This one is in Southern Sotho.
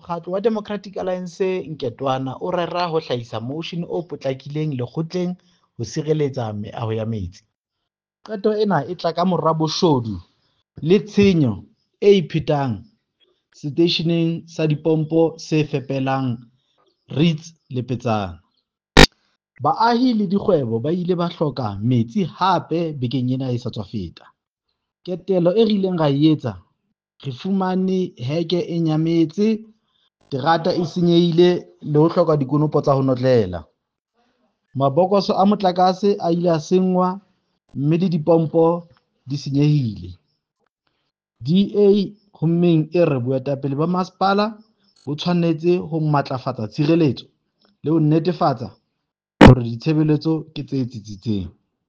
Mokgatlo wa Democratic Alliance Nketwana o rera ho hlahisa motion o potlakileng lekgotleng ho sireletsa meaho ya metsi. Qeto ena e tla ka mora boshodu le tshenyo e iphetang seteisheneng sa dipompo se fepelang Reeds le Petsana. Baahi le dikgwebo ba ile ba hloka metsi hape bekeng ena e sa tswa feta. Ketelo e re ileng ra e etsa, re fumane heke e nyametse, terata e senyehile le ho hloka dikonopo tsa ho notlela. Mabokoso a motlakase a ile a sengwa mme le dipompo di senyehile. DA ho mmeng e re boetapele ba masepala bo tshwanetse ho matlafatsa tshireletso le ho netefatsa hore ditshebeletso ke tse tsitsitseng.